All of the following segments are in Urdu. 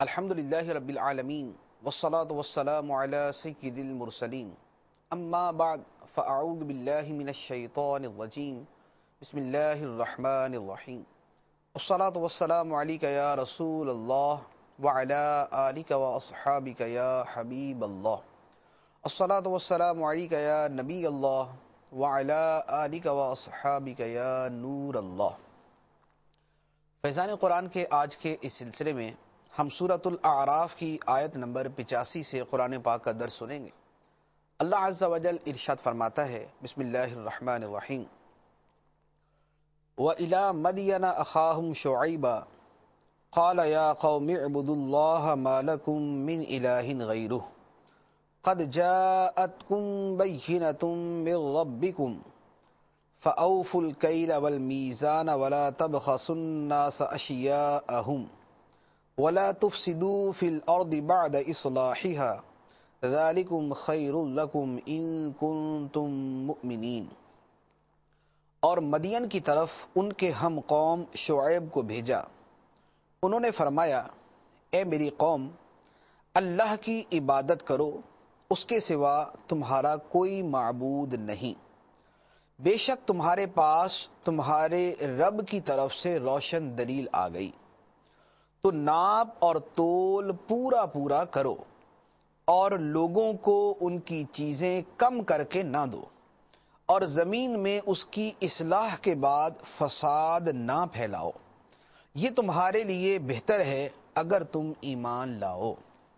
الحمد للہ رب العالمین والصلاة والسلام علی سید المرسلین اما بعد فاعوذ باللہ من الشیطان الرجیم بسم اللہ الرحمن الرحیم والصلاة والسلام علیک یا رسول اللہ وعلی آلک واصحابک یا حبیب اللہ الصلاة والسلام علیک یا نبی اللہ وعلی آلک واصحابک یا نور اللہ۔ فیضان قرآن کے آج کے اس سلسلے میں ہم سورۃ الاعراف کی آیت نمبر 85 سے قرآن پاک کا درس سنیں گے۔ اللہ عز و جل ارشاد فرماتا ہے، بسم اللہ الرحمن الرحیم، وَإِلَى مَدْيَنَ أَخَاهُمْ شُعَيْبًا قَالَ يَا قَوْمِ اعْبُدُوا اللَّهَ مَا لَكُمْ مِنْ إِلَٰهٍ غَيْرُهُ قَدْ جَاءَتْكُمْ بَيِّنَةٌ مِّن رَّبِّكُمْ فَأَوْفُوا الْكَيْلَ وَالْمِيزَانَ وَلَا تَبْخَسُوا النَّاسَ أَشْيَاءَهُمْ وَلَا تُفْسِدُوا فِي الْأَرْضِ بَعْدَ إِصْلَاحِهَا ذَلِكُمْ خَيْرٌ لَكُمْ إِن كُنتُم مُّؤْمِنِينَ۔ اور مدین کی طرف ان کے ہم قوم شعیب کو بھیجا، انہوں نے فرمایا، اے میری قوم، اللہ کی عبادت کرو، اس کے سوا تمہارا کوئی معبود نہیں، بے شک تمہارے پاس تمہارے رب کی طرف سے روشن دلیل آ گئی، تو ناپ اور تول پورا پورا کرو، اور لوگوں کو ان کی چیزیں کم کر کے نہ دو، اور زمین میں اس کی اصلاح کے بعد فساد نہ پھیلاؤ، یہ تمہارے لیے بہتر ہے اگر تم ایمان لاؤ۔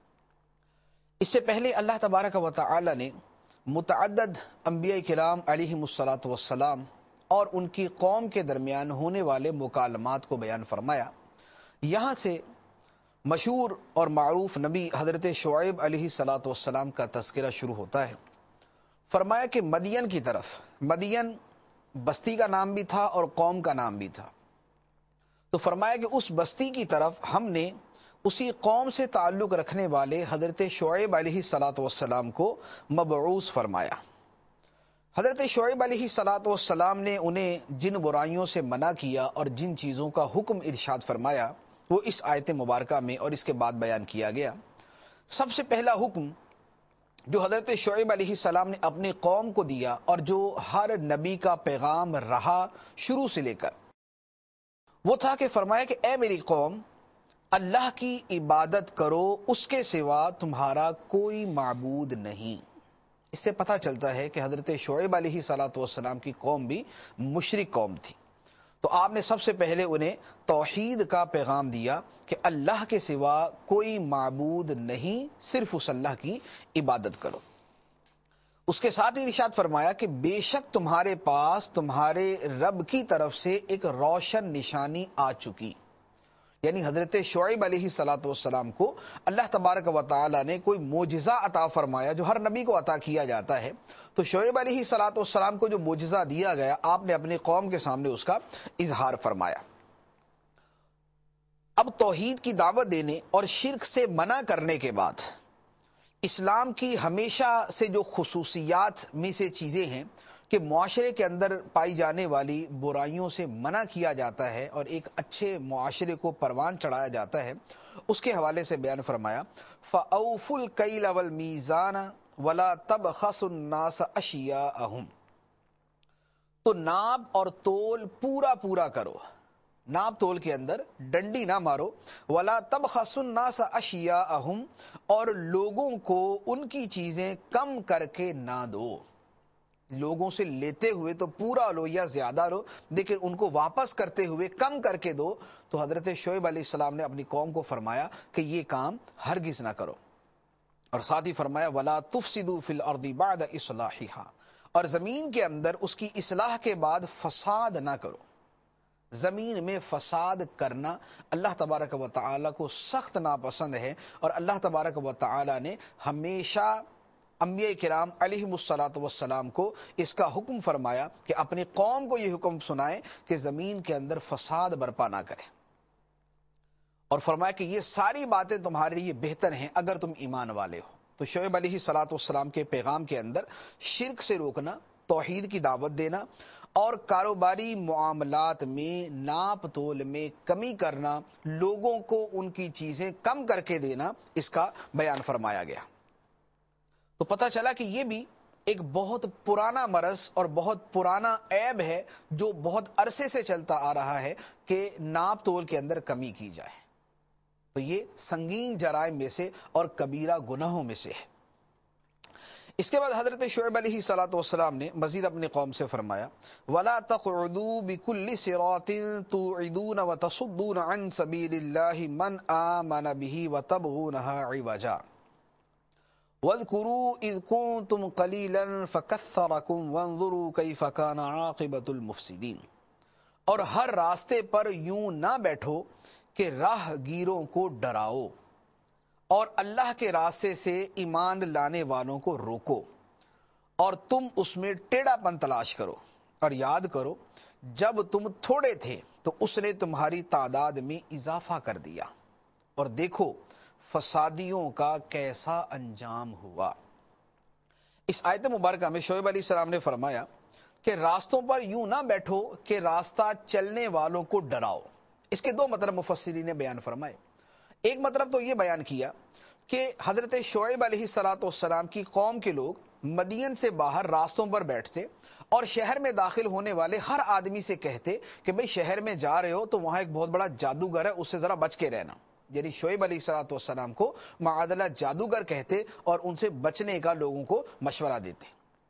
اس سے پہلے اللہ تبارک و تعالی نے متعدد انبیاء کرام علیہم الصلاۃ والسلام اور ان کی قوم کے درمیان ہونے والے مکالمات کو بیان فرمایا۔ یہاں سے مشہور اور معروف نبی حضرت شعیب علیہ الصلاۃ والسلام کا تذکرہ شروع ہوتا ہے۔ فرمایا کہ مدین کی طرف، مدین بستی کا نام بھی تھا اور قوم کا نام بھی تھا، تو فرمایا کہ اس بستی کی طرف ہم نے اسی قوم سے تعلق رکھنے والے حضرت شعیب علیہ الصلاۃ والسلام کو مبعوث فرمایا۔ حضرت شعیب علیہ الصلاۃ والسلام نے انہیں جن برائیوں سے منع کیا اور جن چیزوں کا حکم ارشاد فرمایا وہ اس آیت مبارکہ میں اور اس کے بعد بیان کیا گیا۔ سب سے پہلا حکم جو حضرت شعیب علیہ السلام نے اپنی قوم کو دیا اور جو ہر نبی کا پیغام رہا شروع سے لے کر، وہ تھا کہ فرمایا کہ اے میری قوم، اللہ کی عبادت کرو، اس کے سوا تمہارا کوئی معبود نہیں۔ اس سے پتہ چلتا ہے کہ حضرت شعیب علیہ الصلاۃ والسلام کی قوم بھی مشرک قوم تھی، تو آپ نے سب سے پہلے انہیں توحید کا پیغام دیا کہ اللہ کے سوا کوئی معبود نہیں، صرف اس اللہ کی عبادت کرو۔ اس کے ساتھ ہی ارشاد فرمایا کہ بے شک تمہارے پاس تمہارے رب کی طرف سے ایک روشن نشانی آ چکی، یعنی حضرت شعیب علیہ الصلاۃ والسلام کو اللہ تبارک و تعالی نے کوئی معجزہ عطا فرمایا جو ہر نبی کو عطا کیا جاتا ہے، تو شعیب علیہ الصلاۃ والسلام کو جو معجزہ دیا گیا آپ نے اپنی قوم کے سامنے اس کا اظہار فرمایا۔ اب توحید کی دعوت دینے اور شرک سے منع کرنے کے بعد اسلام کی ہمیشہ سے جو خصوصیات میں سے چیزیں ہیں کہ معاشرے کے اندر پائی جانے والی برائیوں سے منع کیا جاتا ہے اور ایک اچھے معاشرے کو پروان چڑھایا جاتا ہے، اس کے حوالے سے بیان فرمایا، فَأَوْفُوا الْكَيْلَ وَالْمِيزَانَ وَلَا تَبْخَسُوا النَّاسَ أَشْيَاءَهُمْ، تو ناپ اور تول پورا پورا کرو، ناپ تول کے اندر ڈنڈی نہ مارو، وَلَا تَبْخَسُوا النَّاسَ أَشْيَاءَهُمْ، اور لوگوں کو ان کی چیزیں کم کر کے نہ دو، لوگوں سے لیتے ہوئے تو پورا لو یا زیادہ لو، لیکن ان کو واپس کرتے ہوئے کم کر کے دو۔ تو حضرت شعیب علیہ السلام نے اپنی قوم کو فرمایا کہ یہ کام ہرگز نہ کرو، اور ساتھ ہی فرمایا وَلَا تُفْسِدُوا فِي الْأَرْضِ بَعْدَ إِصْلَاحِهَا، اور زمین کے اندر اس کی اصلاح کے بعد فساد نہ کرو۔ زمین میں فساد کرنا اللہ تبارک و تعالی کو سخت ناپسند ہے، اور اللہ تبارک و تعالی نے ہمیشہ انبیاء کرام علیہم الصلاۃ والسلام کو اس کا حکم فرمایا کہ اپنی قوم کو یہ حکم سنائیں کہ زمین کے اندر فساد برپا نہ کریں، اور فرمایا کہ یہ ساری باتیں تمہارے لیے بہتر ہیں اگر تم ایمان والے ہو۔ تو شعیب علیہ الصلوۃ والسلام کے پیغام کے اندر شرک سے روکنا، توحید کی دعوت دینا اور کاروباری معاملات میں ناپ تول میں کمی کرنا، لوگوں کو ان کی چیزیں کم کر کے دینا، اس کا بیان فرمایا گیا۔ تو پتہ چلا کہ یہ بھی ایک بہت پرانا مرض اور بہت پرانا عیب ہے جو بہت عرصے سے چلتا آ رہا ہے کہ ناپ تول کے اندر کمی کی جائے۔ تو یہ سنگین جرائم میں سے اور کبیرہ گناہوں میں سے ہے۔ اس کے بعد حضرت شعیب علیہ الصلوۃ والسلام نے مزید اپنی قوم سے فرمایا، وَلَا تَقْعُدُوا بِكُلِّ صِرَاطٍ تُوعِدُونَ وَتَصُدُّونَ عَنْ سَبِيلِ اللَّهِ مَنْ آمَنَ بِهِ وَتَبْغُونَهَا عِوَجًا وَاذْكُرُوا إِذْ كُنْتُمْ قَلِيلًا فَكَثَّرَكُمْ وَانظُرُوا كَيْفَ كَانَ عَاقِبَةُ الْمُفْسِدِينَ۔ اور ہر راستے پر یوں نہ بیٹھو کہ راہ گیروں کو ڈراؤ، اور اللہ کے راستے سے ایمان لانے والوں کو روکو، اور تم اس میں ٹیڑھا پن تلاش کرو، اور یاد کرو جب تم تھوڑے تھے تو اس نے تمہاری تعداد میں اضافہ کر دیا، اور دیکھو فسادیوں کا کیسا انجام ہوا۔ اس آیت مبارکہ میں شعیب علیہ السلام نے فرمایا کہ راستوں پر یوں نہ بیٹھو کہ راستہ چلنے والوں کو ڈراؤ۔ اس کے دو مطلب مفسرین نے بیان فرمائے۔ ایک مطلب تو یہ بیان کیا کہ حضرت شعیب علیہ الصلوۃ والسلام کی قوم کے لوگ مدین سے باہر راستوں پر بیٹھتے اور شہر میں داخل ہونے والے ہر آدمی سے کہتے کہ بھئی شہر میں جا رہے ہو تو وہاں ایک بہت بڑا جادوگر ہے، اس سے ذرا بچ کے رہنا۔ یعنی شعیب علیہ الصلوۃ والسلام کو معاذ اللہ جادوگر کہتے اور ان سے بچنے کا لوگوں کو مشورہ دیتے۔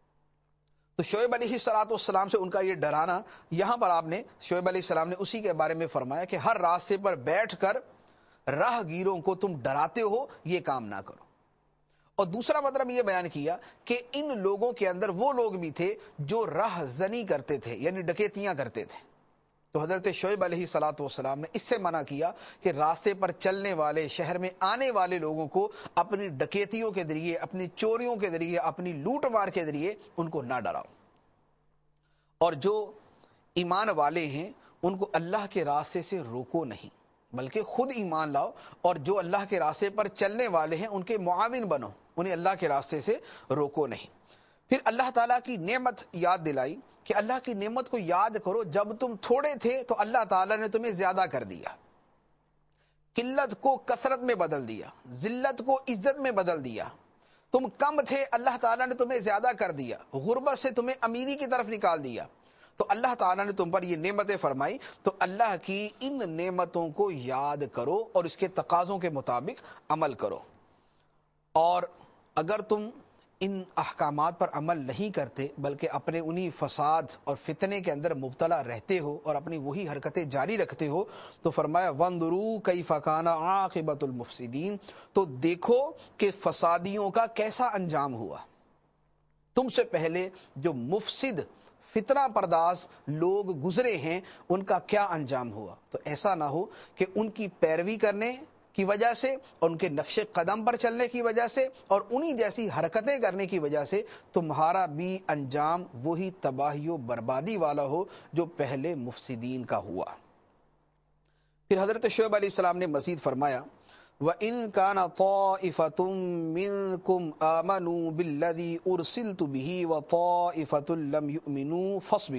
تو شعیب علیہ الصلوۃ والسلام سے ان کا یہ ڈرانا، یہاں پر آپ نے شعیب علیہ السلام نے اسی کے بارے میں فرمایا کہ ہر راستے پر بیٹھ کر راہ گیروں کو تم ڈراتے ہو، یہ کام نہ کرو۔ اور دوسرا مطلب یہ بیان کیا کہ ان لوگوں کے اندر وہ لوگ بھی تھے جو راہ زنی کرتے تھے، یعنی ڈکیتیاں کرتے تھے۔ تو حضرت شعیب علیہ الصلوۃ والسلام نے اس سے منع کیا کہ راستے پر چلنے والے، شہر میں آنے والے لوگوں کو اپنی ڈکیتیوں کے ذریعے، اپنی چوریوں کے ذریعے، اپنی لوٹ مار کے ذریعے ان کو نہ ڈراؤ۔ اور جو ایمان والے ہیں ان کو اللہ کے راستے سے روکو نہیں، بلکہ خود ایمان لاؤ، اور جو اللہ کے راستے پر چلنے والے ہیں ان کے معاون بنو، انہیں اللہ کے راستے سے روکو نہیں۔ پھر اللہ تعالیٰ کی نعمت یاد دلائی کہ اللہ کی نعمت کو یاد کرو، جب تم تھوڑے تھے تو اللہ تعالیٰ نے تمہیں زیادہ کر دیا، قلت کو کثرت میں بدل دیا، ذلت کو عزت میں بدل دیا۔ تم کم تھے، اللہ تعالیٰ نے تمہیں زیادہ کر دیا، غربت سے تمہیں امیری کی طرف نکال دیا۔ تو اللہ تعالیٰ نے تم پر یہ نعمتیں فرمائی، تو اللہ کی ان نعمتوں کو یاد کرو اور اس کے تقاضوں کے مطابق عمل کرو۔ اور اگر تم ان احکامات پر عمل نہیں کرتے بلکہ اپنے انہی فساد اور فتنے کے اندر مبتلا رہتے ہو اور اپنی وہی حرکتیں جاری رکھتے ہو، تو فرمایا وَانظُرُوا كَيْفَ كَانَ عَاقِبَةُ الْمُفْسِدِينَ، تو دیکھو کہ فسادیوں کا کیسا انجام ہوا۔ تم سے پہلے جو مفسد فتنہ پرداز لوگ گزرے ہیں ان کا کیا انجام ہوا۔ تو ایسا نہ ہو کہ ان کی پیروی کرنے کی وجہ سے اور ان کے نقش قدم پر چلنے کی وجہ سے اور انہی جیسی حرکتیں کرنے کی وجہ سے تمہارا بھی انجام وہی تباہی و بربادی والا ہو جو پہلے مفسدین کا ہوا۔ پھر حضرت شعیب علیہ السلام نے مزید فرمایا، وَإِن كَانَ طَائِفَةٌ مِّنكُمْ آمَنُوا بِالَّذِي أُرْسِلْتُ بِهِ وَطَائِفَةٌ لَّمْ يُؤْمِنُوا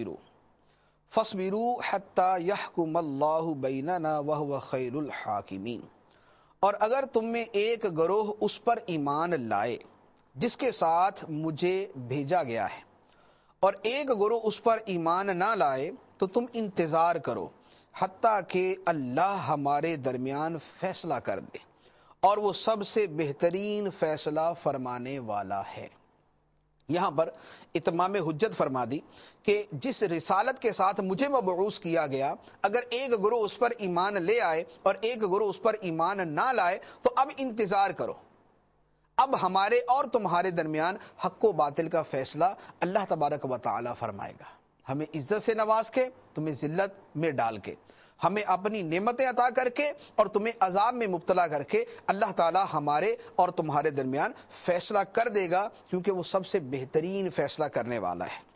فَاصْبِرُوا حَتَّى يَحْكُمَ اللَّهُ بَيْنَنَا وَهُوَ خَيْرُ الْحَاكِمِينَ۔ اور اگر تم میں ایک گروہ اس پر ایمان لائے جس کے ساتھ مجھے بھیجا گیا ہے، اور ایک گروہ اس پر ایمان نہ لائے، تو تم انتظار کرو حتیٰ کہ اللہ ہمارے درمیان فیصلہ کر دے، اور وہ سب سے بہترین فیصلہ فرمانے والا ہے۔ یہاں پر اتمام حجت فرما دی کہ جس رسالت کے ساتھ مجھے مبعوث کیا گیا، اگر ایک گروہ اس پر ایمان لے آئے اور ایک گروہ اس پر ایمان نہ لائے، تو اب انتظار کرو، اب ہمارے اور تمہارے درمیان حق و باطل کا فیصلہ اللہ تبارک و تعالی فرمائے گا، ہمیں عزت سے نواز کے، تمہیں ذلت میں ڈال کے، ہمیں اپنی نعمتیں عطا کر کے اور تمہیں عذاب میں مبتلا کر کے اللہ تعالی ہمارے اور تمہارے درمیان فیصلہ کر دے گا، کیونکہ وہ سب سے بہترین فیصلہ کرنے والا ہے۔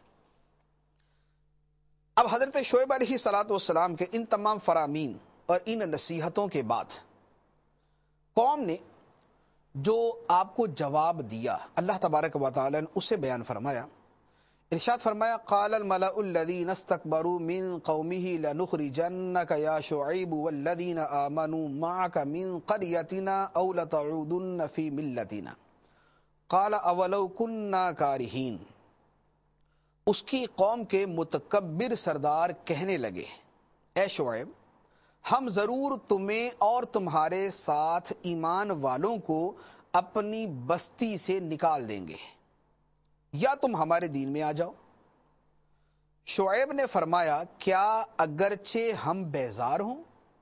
اب حضرت شعیب علیہ الصلوۃ والسلام کے ان تمام فرامین اور ان نصیحتوں کے بعد قوم نے جو آپ کو جواب دیا اللہ تبارک و تعالی نے اسے بیان فرمایا. ارشاد فرمایا قال الملأ الذين استكبروا من قومه لنخرجنك يا شعيب والذين آمنوا معك من قريتنا أو لتعودن في ملتنا قال اولو كنا كارهين. اس کی قوم کے متکبر سردار کہنے لگے اے شعیب ہم ضرور تمہیں اور تمہارے ساتھ ایمان والوں کو اپنی بستی سے نکال دیں گے یا تم ہمارے دین میں آ جاؤ. شعیب نے فرمایا کیا اگرچہ ہم بیزار ہوں،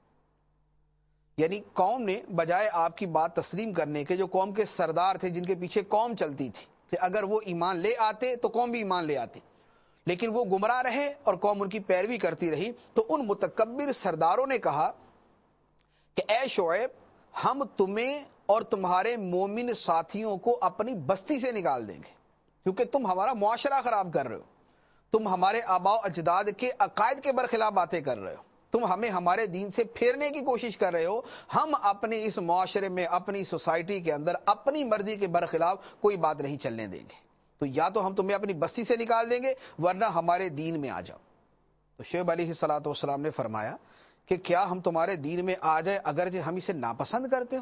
یعنی قوم نے بجائے آپ کی بات تسلیم کرنے کے، جو قوم کے سردار تھے جن کے پیچھے قوم چلتی تھی کہ اگر وہ ایمان لے آتے تو قوم بھی ایمان لے آتی، لیکن وہ گمراہ رہے اور قوم ان کی پیروی کرتی رہی، تو ان متکبر سرداروں نے کہا کہ اے شعیب ہم تمہیں اور تمہارے مومن ساتھیوں کو اپنی بستی سے نکال دیں گے کیونکہ تم ہمارا معاشرہ خراب کر رہے ہو، تم ہمارے آباء و اجداد کے عقائد کے برخلاف باتیں کر رہے ہو، تم ہمیں ہمارے دین سے پھیرنے کی کوشش کر رہے ہو، ہم اپنے اس معاشرے میں اپنی سوسائٹی کے اندر اپنی مرضی کے برخلاف کوئی بات نہیں چلنے دیں گے، تو یا تو ہم تمہیں اپنی بستی سے نکال دیں گے ورنہ ہمارے دین میں آ جاؤ. تو شعیب علیہ الصلوۃ والسلام نے فرمایا کہ کیا ہم تمہارے دین میں آ جائے اگرچہ ہم اسے ناپسند کرتے ہو،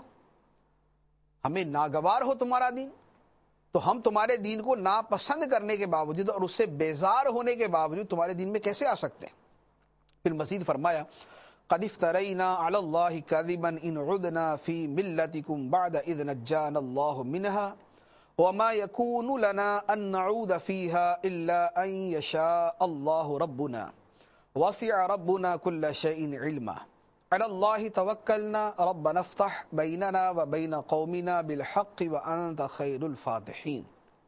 ہمیں ناگوار ہو تمہارا دین، تو ہم تمہارے دین کو ناپسند کرنے کے باوجود اور اس سے بیزار ہونے کے باوجود تمہارے دین میں کیسے آ سکتے ہیں. پھر مزید فرمایا قد افترینا علی اللہ کذبا ان عدنا فی ملتکم بعد اذ نجانا اللہ منها وما يكون لنا ان نعود فيها الا ان يشاء الله ربنا وسع ربنا كل شيء علما على الله توكلنا ربنا افتح بيننا وبين قومنا بالحق وانت خير الفاتحين.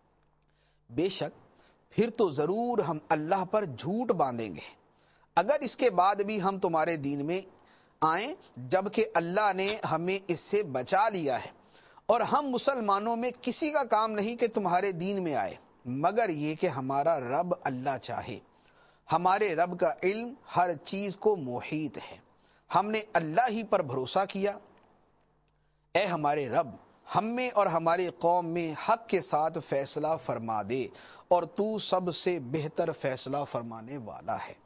بے شک پھر تو ضرور ہم اللہ پر جھوٹ باندھیں گے اگر اس کے بعد بھی ہم تمہارے دین میں آئیں، جبکہ اللہ نے ہمیں اس سے بچا لیا ہے، اور ہم مسلمانوں میں کسی کا کام نہیں کہ تمہارے دین میں آئے مگر یہ کہ ہمارا رب اللہ چاہے. ہمارے رب کا علم ہر چیز کو محیط ہے، ہم نے اللہ ہی پر بھروسہ کیا. اے ہمارے رب ہم میں اور ہماری قوم میں حق کے ساتھ فیصلہ فرما دے اور تو سب سے بہتر فیصلہ فرمانے والا ہے.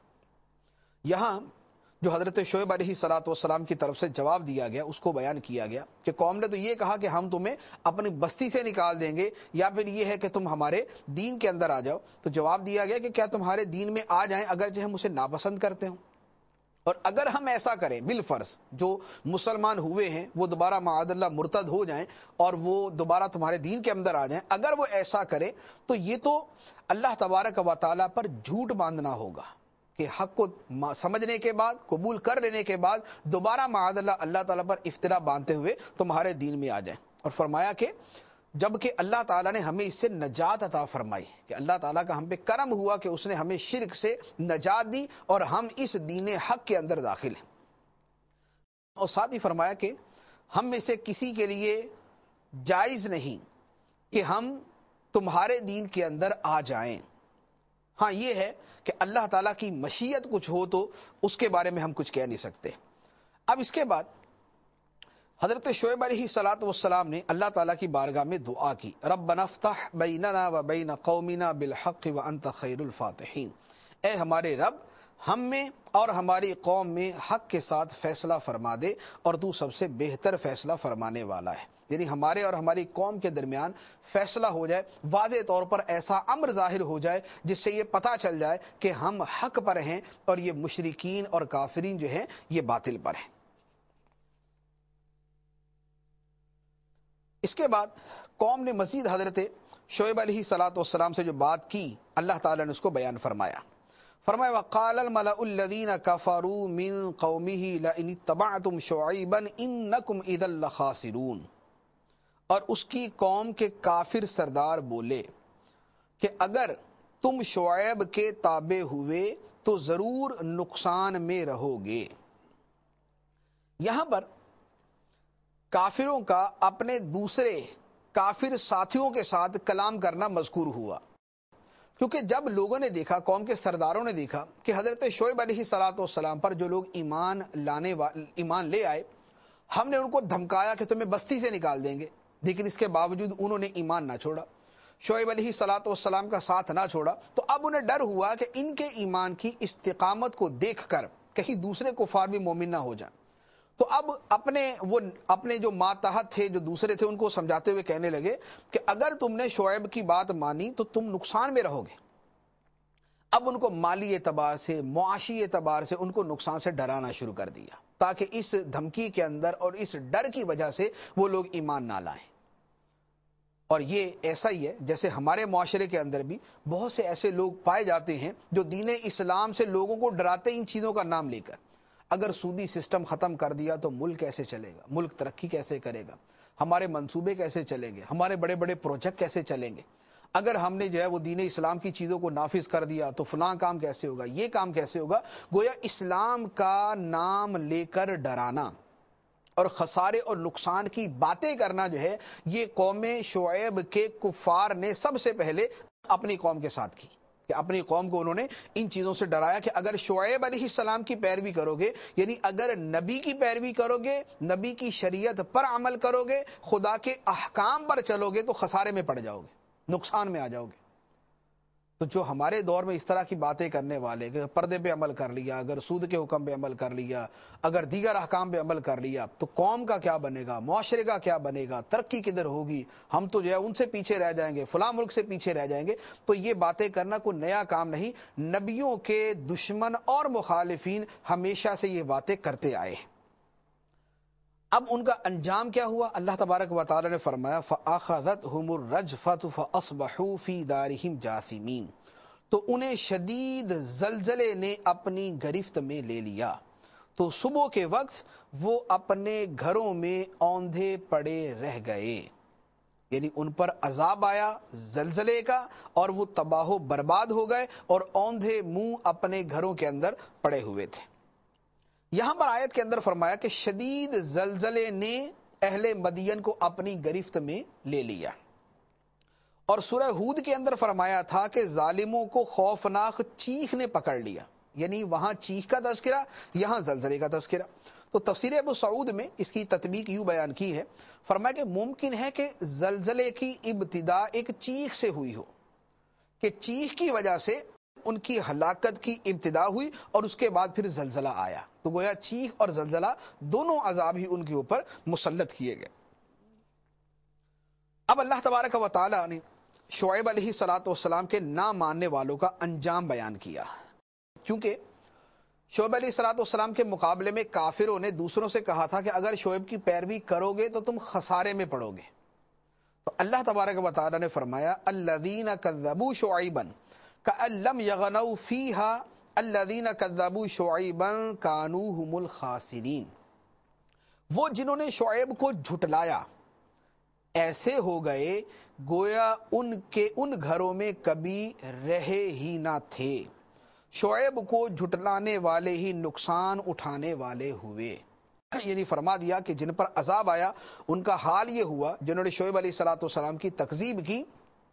یہاں جو حضرت شعیب علیہ الصلوۃ والسلام کی طرف سے جواب دیا گیا اس کو بیان کیا گیا کہ قوم نے تو یہ کہا کہ ہم تمہیں اپنی بستی سے نکال دیں گے یا پھر یہ ہے کہ تم ہمارے دین کے اندر آ جاؤ. تو جواب دیا گیا کہ کیا تمہارے دین میں آ جائیں اگرچہ ہم اسے ناپسند کرتے ہوں، اور اگر ہم ایسا کریں بالفرض جو مسلمان ہوئے ہیں وہ دوبارہ معاذ اللہ مرتد ہو جائیں اور وہ دوبارہ تمہارے دین کے اندر آ جائیں، اگر وہ ایسا کرے تو یہ تو اللہ تبارک و تعالیٰ پر جھوٹ باندھنا ہوگا کہ حق کو سمجھنے کے بعد قبول کر لینے کے بعد دوبارہ معاذ اللہ اللہ تعالیٰ پر افترا باندھتے ہوئے تمہارے دین میں آ جائیں. اور فرمایا کہ جبکہ اللہ تعالیٰ نے ہمیں اس سے نجات عطا فرمائی، کہ اللہ تعالیٰ کا ہم پہ کرم ہوا کہ اس نے ہمیں شرک سے نجات دی اور ہم اس دین حق کے اندر داخل ہیں. اور ساتھ ہی فرمایا کہ ہم میں سے کسی کے لیے جائز نہیں کہ ہم تمہارے دین کے اندر آ جائیں. ہاں یہ ہے کہ اللہ تعالیٰ کی مشیت کچھ ہو تو اس کے بارے میں ہم کچھ کہہ نہیں سکتے. اب اس کے بعد حضرت شعیب علیہ الصلوۃ والسلام نے اللہ تعالیٰ کی بارگاہ میں دعا کی ربنا افتح بیننا وبین قومنا بالحق وانت خیر الفاتحین. اے ہمارے رب ہم میں اور ہماری قوم میں حق کے ساتھ فیصلہ فرما دے اور تو سب سے بہتر فیصلہ فرمانے والا ہے. یعنی ہمارے اور ہماری قوم کے درمیان فیصلہ ہو جائے، واضح طور پر ایسا امر ظاہر ہو جائے جس سے یہ پتہ چل جائے کہ ہم حق پر ہیں اور یہ مشرکین اور کافرین جو ہیں یہ باطل پر ہیں. اس کے بعد قوم نے مزید حضرت شعیب علیہ الصلوۃ والسلام سے جو بات کی اللہ تعالیٰ نے اس کو بیان فرمایا. فرمایا وقال الملأ الذين كفروا من قومه لئن اتبعتم شعيبا انكم اذا لخاسرون. اور اس کی قوم کے کافر سردار بولے کہ اگر تم شعیب کے تابع ہوئے تو ضرور نقصان میں رہو گے. یہاں پر کافروں کا اپنے دوسرے کافر ساتھیوں کے ساتھ کلام کرنا مذکور ہوا، کیونکہ جب لوگوں نے دیکھا، قوم کے سرداروں نے دیکھا کہ حضرت شعیب علیہ الصلوۃ والسلام پر جو لوگ ایمان لے آئے، ہم نے ان کو دھمکایا کہ تمہیں بستی سے نکال دیں گے، لیکن اس کے باوجود انہوں نے ایمان نہ چھوڑا، شعیب علیہ الصلوۃ والسلام کا ساتھ نہ چھوڑا، تو اب انہیں ڈر ہوا کہ ان کے ایمان کی استقامت کو دیکھ کر کہیں دوسرے کفار بھی مومن نہ ہو جائیں۔ تو اب اپنے جو ماتحت تھے، جو دوسرے تھے، ان کو سمجھاتے ہوئے کہنے لگے کہ اگر تم نے شعیب کی بات مانی تو تم نقصان میں رہو گے۔ اب ان کو مالی اعتبار سے، معاشی اعتبار سے ان کو نقصان سے ڈرانا شروع کر دیا، تاکہ اس دھمکی کے اندر اور اس ڈر کی وجہ سے وہ لوگ ایمان نہ لائیں۔ اور یہ ایسا ہی ہے جیسے ہمارے معاشرے کے اندر بھی بہت سے ایسے لوگ پائے جاتے ہیں جو دین اسلام سے لوگوں کو ڈراتے ان چیزوں کا نام لے کر۔ اگر سودی سسٹم ختم کر دیا تو ملک کیسے چلے گا، ملک ترقی کیسے کرے گا، ہمارے منصوبے کیسے چلیں گے، ہمارے بڑے بڑے پروجیکٹ کیسے چلیں گے، اگر ہم نے جو ہے وہ دین اسلام کی چیزوں کو نافذ کر دیا تو فلاں کام کیسے ہوگا، یہ کام کیسے ہوگا۔ گویا اسلام کا نام لے کر ڈرانا اور خسارے اور نقصان کی باتیں کرنا جو ہے، یہ قوم شعیب کے کفار نے سب سے پہلے اپنی قوم کے ساتھ کی، کہ اپنی قوم کو انہوں نے ان چیزوں سے ڈرایا کہ اگر شعیب علیہ السلام کی پیروی کرو گے، یعنی اگر نبی کی پیروی کرو گے، نبی کی شریعت پر عمل کرو گے، خدا کے احکام پر چلو گے، تو خسارے میں پڑ جاؤ گے، نقصان میں آ جاؤ گے۔ تو جو ہمارے دور میں اس طرح کی باتیں کرنے والے کہ پردے پہ عمل کر لیا، اگر سود کے حکم پہ عمل کر لیا، اگر دیگر احکام پہ عمل کر لیا، تو قوم کا کیا بنے گا، معاشرے کا کیا بنے گا، ترقی کدھر ہوگی، ہم تو جو ہے ان سے پیچھے رہ جائیں گے، فلاں ملک سے پیچھے رہ جائیں گے۔ تو یہ باتیں کرنا کوئی نیا کام نہیں، نبیوں کے دشمن اور مخالفین ہمیشہ سے یہ باتیں کرتے آئے ہیں۔ اب ان کا انجام کیا ہوا؟ اللہ تبارک و تعالی نے فرمایا فَأَخَذَتْهُمُ الرَّجْفَةُ فَأَصْبَحُوا فِي دَارِهِمْ جَاثِمِينَ، تو انہیں شدید زلزلے نے اپنی گرفت میں لے لیا، تو صبح کے وقت وہ اپنے گھروں میں اوندھے پڑے رہ گئے، یعنی ان پر عذاب آیا زلزلے کا اور وہ تباہ و برباد ہو گئے اور اوندھے منہ اپنے گھروں کے اندر پڑے ہوئے تھے۔ یہاں پر آیت کے اندر فرمایا کہ شدید زلزلے نے اہل مدین کو اپنی گرفت میں لے لیا، اور سورہ ہود کے اندر فرمایا تھا کہ ظالموں کو خوفناک چیخ نے پکڑ لیا، یعنی وہاں چیخ کا تذکرہ، یہاں زلزلے کا تذکرہ۔ تو تفسیر ابو سعود میں اس کی تطبیق یوں بیان کی ہے، فرمایا کہ ممکن ہے کہ زلزلے کی ابتدا ایک چیخ سے ہوئی ہو، کہ چیخ کی وجہ سے ان کی ہلاکت کی ابتدا ہوئی اور اس کے بعد پھر زلزلہ آیا، تو گویا چیخ اور زلزلہ دونوں عذاب ہی ان کے اوپر مسلط کیے گئے۔ اب اللہ تبارک و تعالی نے شعیب علیہ الصلوۃ والسلام کے نہ ماننے والوں کا انجام بیان کیا، کیونکہ شعیب علیہ الصلوۃ والسلام کے مقابلے میں کافروں نے دوسروں سے کہا تھا کہ اگر شعیب کی پیروی کرو گے تو تم خسارے میں پڑو گے۔ تو اللہ تبارک و تعالی نے فرمایا الذین کذبوا شعیبا کأن لم یغنوا فیہا الذین کذبوا شعیبا کانوا هم الخاسرین، وہ جنہوں نے شعیب کو جھٹلایا ایسے ہو گئے گویا ان گھروں میں کبھی رہے ہی نہ تھے، شعیب کو جھٹلانے والے ہی نقصان اٹھانے والے ہوئے۔ یعنی فرما دیا کہ جن پر عذاب آیا ان کا حال یہ ہوا، جنہوں نے شعیب علیہ الصلوۃ والسلام کی تکذیب کی،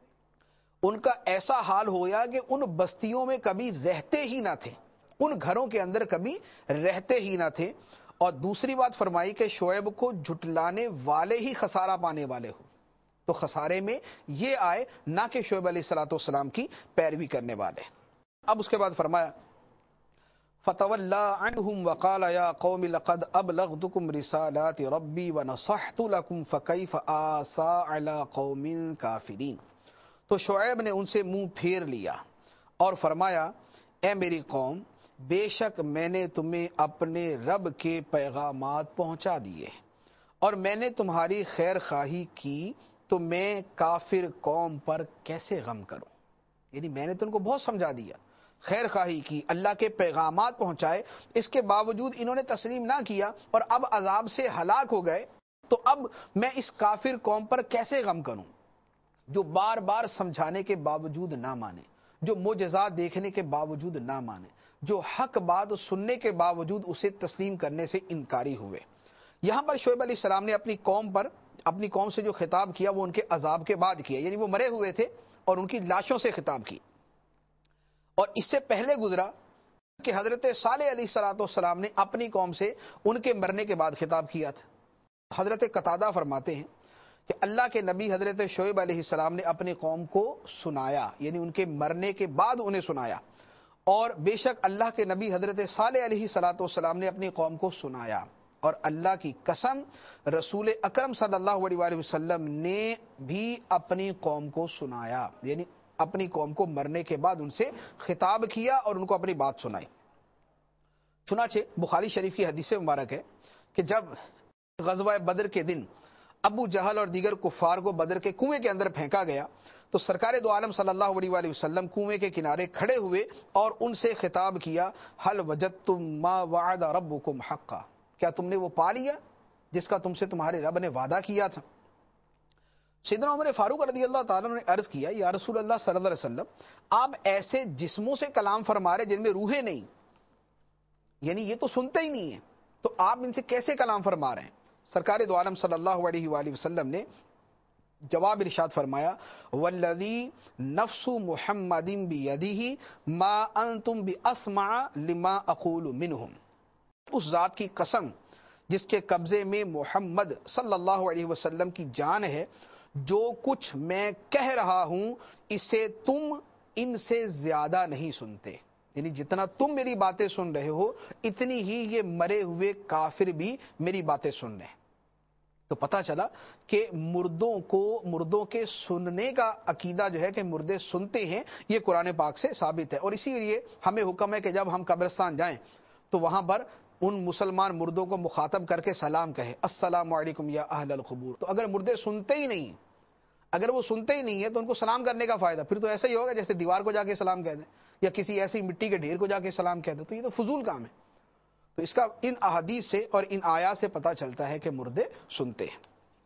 ان کا ایسا حال ہوا کہ ان بستیوں میں کبھی رہتے ہی نہ تھے، ان گھروں کے اندر کبھی رہتے ہی نہ تھے۔ اور دوسری بات فرمائی کہ شعیب کو جھٹلانے والے ہی خسارہ پانے والے ہو، تو خسارے میں یہ آئے نہ کہ شعیب علیہ الصلوۃ والسلام کی پیروی کرنے والے۔ اب اس کے بعد فرمایا فَتَوَلَّى عَنْهُمْ وَقَالَ يَا قَوْمِ لَقَدْ أَبْلَغْتُكُمْ رِسَالَاتِ رَبِّي وَنَصَحْتُ لَكُمْ فَكَيْفَ آسَىٰ عَلَىٰ قَوْمٍ كَافِرِينَ، تو شعیب نے ان سے منہ پھیر لیا اور فرمایا اے میری قوم، بے شک میں نے تمہیں اپنے رب کے پیغامات پہنچا دیے اور میں نے تمہاری خیر خواہی کی، تو میں کافر قوم پر کیسے غم کروں۔ یعنی میں نے تو ان کو بہت سمجھا دیا، خیر خواہی کی، اللہ کے پیغامات پہنچائے، اس کے باوجود انہوں نے تسلیم نہ کیا اور اب عذاب سے ہلاک ہو گئے، تو اب میں اس کافر قوم پر کیسے غم کروں جو بار بار سمجھانے کے باوجود نہ مانے، جو معجزات دیکھنے کے باوجود نہ مانے، جو حق بات سننے کے باوجود اسے تسلیم کرنے سے انکاری ہوئے۔ یہاں پر شعیب علیہ السلام نے اپنی قوم سے جو خطاب کیا وہ ان کے عذاب کے بعد کیا، یعنی وہ مرے ہوئے تھے اور ان کی لاشوں سے خطاب کی۔ اور اس سے پہلے گزرا کہ حضرت صالح علیہ الصلوۃ والسلام نے اپنی قوم سے ان کے مرنے کے بعد خطاب کیا تھا۔ حضرت قتادہ فرماتے ہیں کہ اللہ کے نبی حضرت شعیب علیہ السلام نے اپنی قوم کو سنایا، یعنی ان کے مرنے کے بعد انہیں سنایا، اور بے شک اللہ کے نبی حضرت صالح علیہ السلام نے اپنی قوم کو سنایا، اور اللہ کی قسم رسول اکرم صلی اللہ علیہ وآلہ وسلم نے بھی اپنی قوم کو سنایا، یعنی اپنی قوم کو مرنے کے بعد ان سے خطاب کیا اور ان کو اپنی بات سنائی۔ چنانچہ بخاری شریف کی حدیث مبارک ہے کہ جب غزوہ بدر کے دن ابو جہل اور دیگر کفار کو بدر کے کنویں کے اندر پھینکا گیا تو سرکار دو عالم صلی اللہ علیہ وآلہ وسلم کنویں کے کنارے کھڑے ہوئے اور ان سے خطاب کیا، هل وجدتم ما وعد ربکم حقا، کیا تم نے وہ پا لیا جس کا تم سے تمہارے رب نے وعدہ کیا تھا؟ سیدنا عمر فاروق رضی اللہ تعالیٰ نے عرض کیا، یا رسول اللہ صلی اللہ علیہ وسلم، آپ ایسے جسموں سے کلام فرما رہے جن میں روحیں نہیں، یعنی یہ تو سنتے ہی نہیں ہیں، تو آپ ان سے کیسے کلام فرما رہے ہیں؟ سرکار دو عالم صلی اللہ علیہ وآلہ وسلم نے جواب ارشاد فرمایا، والذی نفس محمد بیدہ ما انتم باسمع لما اقول منہم، اس ذات کی قسم جس کے قبضے میں محمد صلی اللہ علیہ وسلم کی جان ہے، جو کچھ میں کہہ رہا ہوں اسے تم ان سے زیادہ نہیں سنتے، یعنی جتنا تم میری باتیں سن رہے ہو اتنی ہی یہ مرے ہوئے کافر بھی میری باتیں سن رہے ہیں۔ تو پتہ چلا کہ مردوں کے سننے کا عقیدہ جو ہے کہ مردے سنتے ہیں، یہ قرآن پاک سے ثابت ہے، اور اسی لیے ہمیں حکم ہے کہ جب ہم قبرستان جائیں تو وہاں پر ان مسلمان مردوں کو مخاطب کر کے سلام کہے، السلام علیکم یا اہل القبور۔ تو اگر مردے سنتے ہی نہیں، اگر وہ سنتے ہی نہیں ہے تو ان کو سلام کرنے کا فائدہ، پھر تو ایسا ہی ہوگا جیسے دیوار کو جا کے سلام کہہ دیں یا کسی ایسی مٹی کے ڈھیر کو جا کے سلام کہہ دیں، تو یہ تو فضول کام ہے۔ تو اس کا ان احادیث سے اور ان آیات سے پتہ چلتا ہے کہ مردے سنتے ہیں۔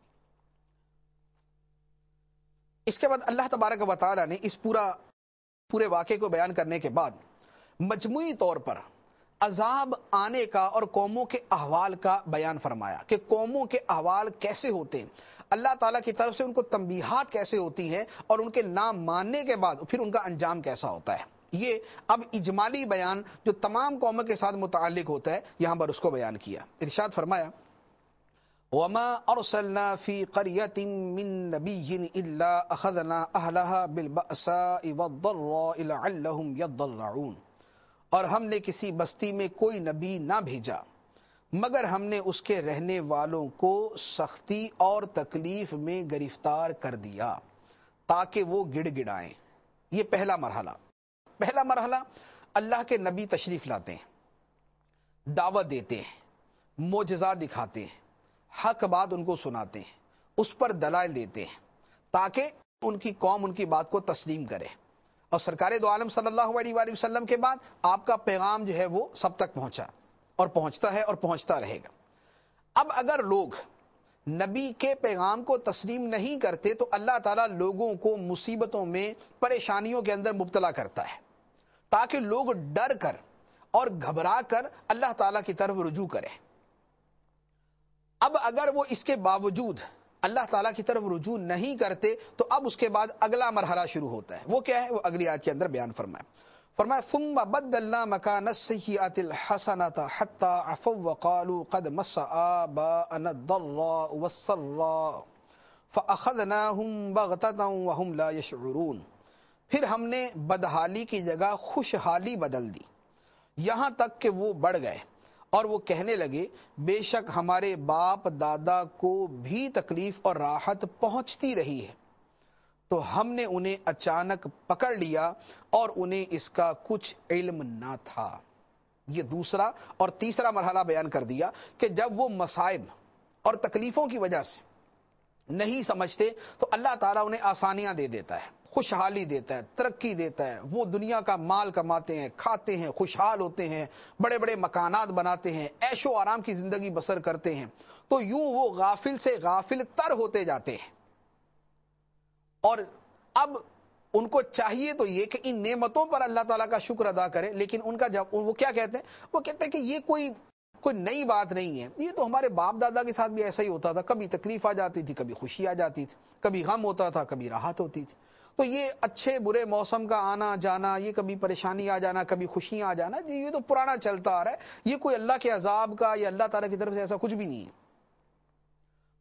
اس کے بعد اللہ تبارک و تعالی نے اس پورے واقعے کو بیان کرنے کے بعد مجموعی طور پر عذاب آنے کا اور قوموں کے احوال کا بیان فرمایا کہ قوموں کے احوال کیسے ہوتے ہیں، اللہ تعالیٰ کی طرف سے ان کو تنبیہات کیسے ہوتی ہیں، اور ان کے نام ماننے کے بعد پھر ان کا انجام کیسا ہوتا ہے۔ یہ اب اجمالی بیان جو تمام قوموں کے ساتھ متعلق ہوتا ہے یہاں پر اس کو بیان کیا۔ ارشاد فرمایا، وما ارسلنا فی قریۃ من نبی الا اخذنا اہلها بالبأساء والضراء لعلهم یضرعون، اور ہم نے کسی بستی میں کوئی نبی نہ بھیجا مگر ہم نے اس کے رہنے والوں کو سختی اور تکلیف میں گرفتار کر دیا تاکہ وہ گڑ گڑائیں۔ یہ پہلا مرحلہ اللہ کے نبی تشریف لاتے ہیں، دعوت دیتے ہیں، معجزات دکھاتے ہیں، حق بات ان کو سناتے ہیں، اس پر دلائل دیتے ہیں تاکہ ان کی قوم ان کی بات کو تسلیم کرے، اور سرکار دو عالم صلی اللہ علیہ وآلہ وسلم کے بعد آپ کا پیغام جو ہے وہ سب تک پہنچا اور پہنچتا ہے اور پہنچتا رہے گا۔ اب اگر لوگ نبی کے پیغام کو تسلیم نہیں کرتے تو اللہ تعالیٰ لوگوں کو مصیبتوں میں، پریشانیوں کے اندر مبتلا کرتا ہے تاکہ لوگ ڈر کر اور گھبرا کر اللہ تعالیٰ کی طرف رجوع کریں۔ اب اگر وہ اس کے باوجود اللہ تعالیٰ کی طرف رجوع نہیں کرتے تو اب اس کے بعد اگلا مرحلہ شروع ہوتا ہے، وہ کیا ہے؟ وہ اگلی آیت کے اندر بیان فرمایا ثم بدلنا مکان السیئۃ الحسنۃ حتی عفوا وقالوا قد مس آباءنا الضراء والسراء فاخذناهم بغتة وهم لا يشعرون، پھر ہم نے بدحالی کی جگہ خوشحالی بدل دی یہاں تک کہ وہ بڑھ گئے اور وہ کہنے لگے بے شک ہمارے باپ دادا کو بھی تکلیف اور راحت پہنچتی رہی ہے، تو ہم نے انہیں اچانک پکڑ لیا اور انہیں اس کا کچھ علم نہ تھا۔ یہ دوسرا اور تیسرا مرحلہ بیان کر دیا کہ جب وہ مصائب اور تکلیفوں کی وجہ سے نہیں سمجھتے تو اللہ تعالیٰ انہیں آسانیاں دے دیتا ہے، خوشحالی دیتا ہے، ترقی دیتا ہے، وہ دنیا کا مال کماتے ہیں، کھاتے ہیں، خوشحال ہوتے ہیں، بڑے بڑے مکانات بناتے ہیں، عیش و آرام کی زندگی بسر کرتے ہیں، تو یوں وہ غافل سے غافل تر ہوتے جاتے ہیں، اور اب ان کو چاہیے تو یہ کہ ان نعمتوں پر اللہ تعالیٰ کا شکر ادا کرے، لیکن ان کا جب وہ کیا کہتے ہیں؟ وہ کہتے ہیں کہ یہ کوئی نئی بات نہیں ہے، یہ تو ہمارے باپ دادا کے ساتھ بھی ایسا ہی ہوتا تھا، کبھی تکلیف آ جاتی تھی، کبھی خوشی آ جاتی تھی، کبھی غم ہوتا تھا، کبھی راحت ہوتی تھی، تو یہ اچھے برے موسم کا آنا جانا، یہ کبھی پریشانی آ جانا، کبھی خوشیاں آ جانا، یہ تو پرانا چلتا آ رہا ہے، یہ کوئی اللہ کے عذاب کا یا اللہ تعالیٰ کی طرف سے ایسا کچھ بھی نہیں ہے۔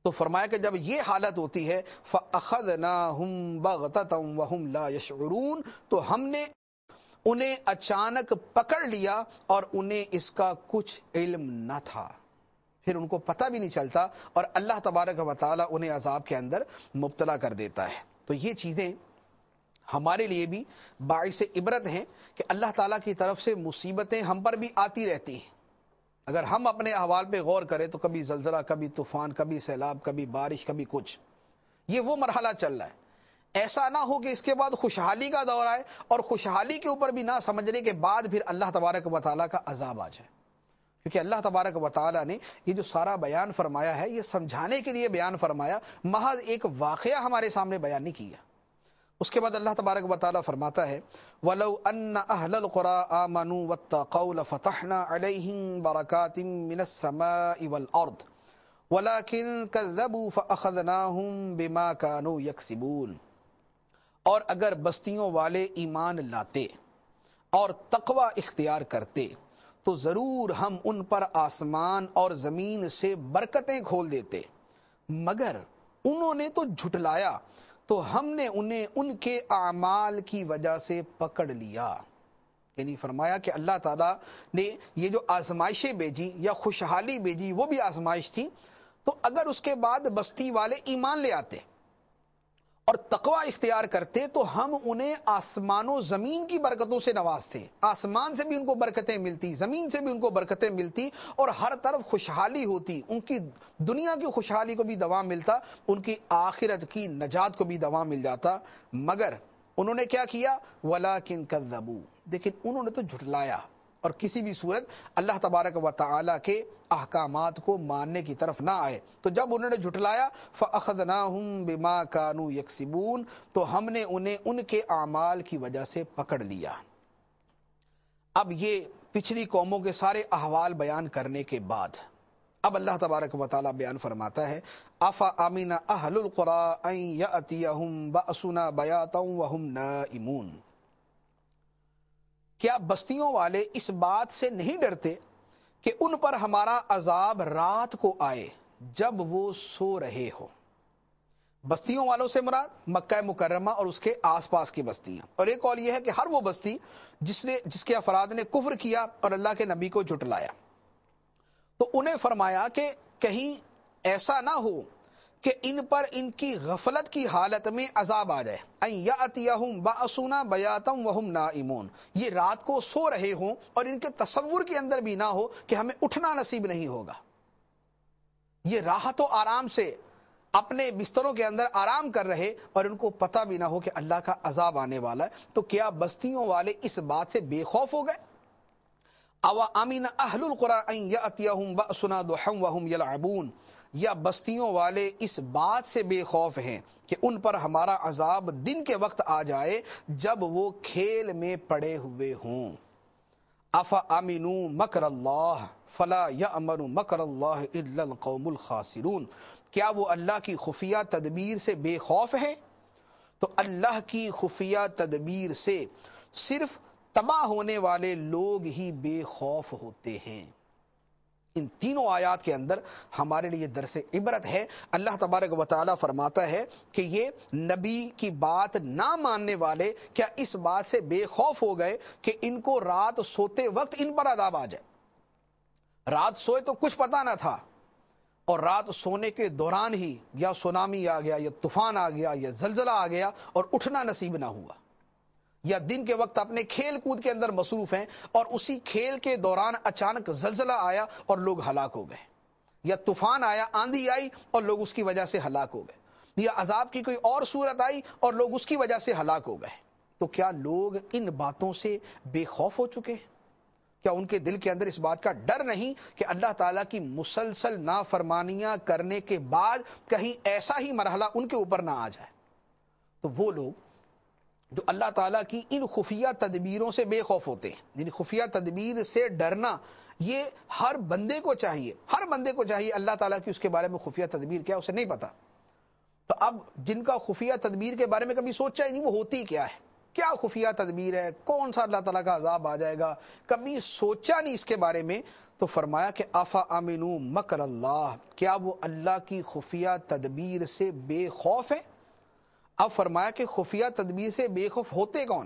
تو فرمایا کہ جب یہ حالت ہوتی ہے فَأَخَذْنَاهُمْ بَغْتَةً وَهُمْ لَا يَشْعُرُونَ، تو ہم نے انہیں اچانک پکڑ لیا اور انہیں اس کا کچھ علم نہ تھا، پھر ان کو پتہ بھی نہیں چلتا، اور اللہ تبارک و تعالی انہیں عذاب کے اندر مبتلا کر دیتا ہے۔ تو یہ چیزیں ہمارے لیے بھی باعث عبرت ہیں کہ اللہ تعالیٰ کی طرف سے مصیبتیں ہم پر بھی آتی رہتی ہیں۔ اگر ہم اپنے احوال پہ غور کریں تو کبھی زلزلہ، کبھی طوفان، کبھی سیلاب، کبھی بارش، کبھی کچھ، یہ وہ مرحلہ چل رہا ہے۔ ایسا نہ ہو کہ اس کے بعد خوشحالی کا دور آئے اور خوشحالی کے اوپر بھی نہ سمجھنے کے بعد پھر اللہ تبارک و تعالیٰ کا عذاب آ جائے، کیونکہ اللہ تبارک و تعالیٰ نے یہ جو سارا بیان فرمایا ہے یہ سمجھانے کے لیے بیان فرمایا، محض ایک واقعہ ہمارے سامنے بیان نہیں کیا۔ اس کے بعد اللہ تبارک و تعالیٰ فرماتا ہے وَلَوْ أَنَّ أَهْلَ الْقُرَىٰ آمَنُوا وَاتَّقَوْا لَفَتَحْنَا عَلَيْهِمْ بَرَكَاتٍ مِّنَ السَّمَاءِ وَالْأَرْضِ وَلَٰكِن كَذَّبُوا فَأَخَذْنَاهُمْ بِمَا كَانُوا يَكْسِبُونَ، اور اگر بستیوں والے ایمان لاتے اور تقوی اختیار کرتے تو ضرور ہم ان پر آسمان اور زمین سے برکتیں کھول دیتے، مگر انہوں نے تو جھٹلایا تو ہم نے انہیں ان کے اعمال کی وجہ سے پکڑ لیا۔ یعنی فرمایا کہ اللہ تعالیٰ نے یہ جو آزمائشیں بھیجی یا خوشحالی بھیجی وہ بھی آزمائش تھی، تو اگر اس کے بعد بستی والے ایمان لے آتے اور تقوی اختیار کرتے تو ہم انہیں آسمان و زمین کی برکتوں سے نوازتے، آسمان سے بھی ان کو برکتیں ملتی، زمین سے بھی ان کو برکتیں ملتی، اور ہر طرف خوشحالی ہوتی، ان کی دنیا کی خوشحالی کو بھی دوام ملتا، ان کی آخرت کی نجات کو بھی دوام مل جاتا، مگر انہوں نے کیا کیا؟ وَلَٰكِن كَذَّبُوا، لیکن انہوں نے تو جھٹلایا اور کسی بھی صورت اللہ تبارک و تعالی کے احکامات کو ماننے کی طرف نہ آئے۔ تو جب انہوں نے جھٹلایا فَأَخَذْنَاهُمْ بِمَا كَانُوا يَكْسِبُونَ، تو ہم نے انہیں ان کے اعمال کی وجہ سے پکڑ لیا۔ اب یہ پچھلی قوموں کے سارے احوال بیان کرنے کے بعد اب اللہ تبارک و تعالی بیان فرماتا ہے أَفَأَمِنَ أَهْلُ الْقُرَىٰ أَن يَأْتِيَهُمْ بَأْسُنَا بَيَاتًا وَهُمْ نَائِمُونَ، کیا بستیوں والے اس بات سے نہیں ڈرتے کہ ان پر ہمارا عذاب رات کو آئے جب وہ سو رہے ہو؟ بستیوں والوں سے مراد مکہ مکرمہ اور اس کے آس پاس کی بستیاں، اور ایک قول یہ ہے کہ ہر وہ بستی جس کے افراد نے کفر کیا اور اللہ کے نبی کو جھٹلایا، تو انہیں فرمایا کہ کہیں ایسا نہ ہو کہ ان پر ان کی غفلت کی حالت میں عذاب آ جائے، ان یاتیہم باسنا بیاتا وہم نائمون، یہ رات کو سو رہے ہوں اور ان کے تصور کے اندر بھی نہ ہو کہ ہمیں اٹھنا نصیب نہیں ہوگا، یہ راحت و آرام سے اپنے بستروں کے اندر آرام کر رہے اور ان کو پتہ بھی نہ ہو کہ اللہ کا عذاب آنے والا ہے، تو کیا بستیوں والے اس بات سے بے خوف ہو گئے؟ او امین اہل القریٰ ان یاتیہم باسنا ضحی وہم یلعبون، یا بستیوں والے اس بات سے بے خوف ہیں کہ ان پر ہمارا عذاب دن کے وقت آ جائے جب وہ کھیل میں پڑے ہوئے ہوں۔ افامنوا مکر اللہ فلا یامن مکر اللہ الا القوم الخاسرون، کیا وہ اللہ کی خفیہ تدبیر سے بے خوف ہیں؟ تو اللہ کی خفیہ تدبیر سے صرف تباہ ہونے والے لوگ ہی بے خوف ہوتے ہیں۔ ان تینوں آیات کے اندر ہمارے لیے درس عبرت ہے۔ اللہ تبارک و تعالیٰ فرماتا ہے کہ یہ نبی کی بات نہ ماننے والے کیا اس بات سے بے خوف ہو گئے کہ ان کو رات سوتے وقت ان پر عذاب آ جائے؟ رات سوئے تو کچھ پتہ نہ تھا، اور رات سونے کے دوران ہی یا سونامی آ گیا، یا طوفان آ گیا، یا زلزلہ آ گیا اور اٹھنا نصیب نہ ہوا، یا دن کے وقت اپنے کھیل کود کے اندر مصروف ہیں اور اسی کھیل کے دوران اچانک زلزلہ آیا اور لوگ ہلاک ہو گئے، یا طوفان آیا، آندھی آئی اور لوگ اس کی وجہ سے ہلاک ہو گئے، یا عذاب کی کوئی اور صورت آئی اور لوگ اس کی وجہ سے ہلاک ہو گئے، تو کیا لوگ ان باتوں سے بے خوف ہو چکے ہیں؟ کیا ان کے دل کے اندر اس بات کا ڈر نہیں کہ اللہ تعالیٰ کی مسلسل نافرمانیاں کرنے کے بعد کہیں ایسا ہی مرحلہ ان کے اوپر نہ آ جائے؟ تو وہ لوگ جو اللہ تعالیٰ کی ان خفیہ تدبیروں سے بے خوف ہوتے ہیں، یعنی خفیہ تدبیر سے ڈرنا یہ ہر بندے کو چاہیے، ہر بندے کو چاہیے۔ اللہ تعالیٰ کی اس کے بارے میں خفیہ تدبیر کیا اسے نہیں پتا، تو اب جن کا خفیہ تدبیر کے بارے میں کبھی سوچا ہی نہیں وہ ہوتی کیا ہے، کیا خفیہ تدبیر ہے، کون سا اللہ تعالیٰ کا عذاب آ جائے گا، کبھی سوچا نہیں اس کے بارے میں. تو فرمایا کہ افا امنوا مکر اللہ، کیا وہ اللہ کی خفیہ تدبیر سے بے خوف ہے؟ اب فرمایا کہ خفیہ تدبیر سے بے خوف ہوتے کون؟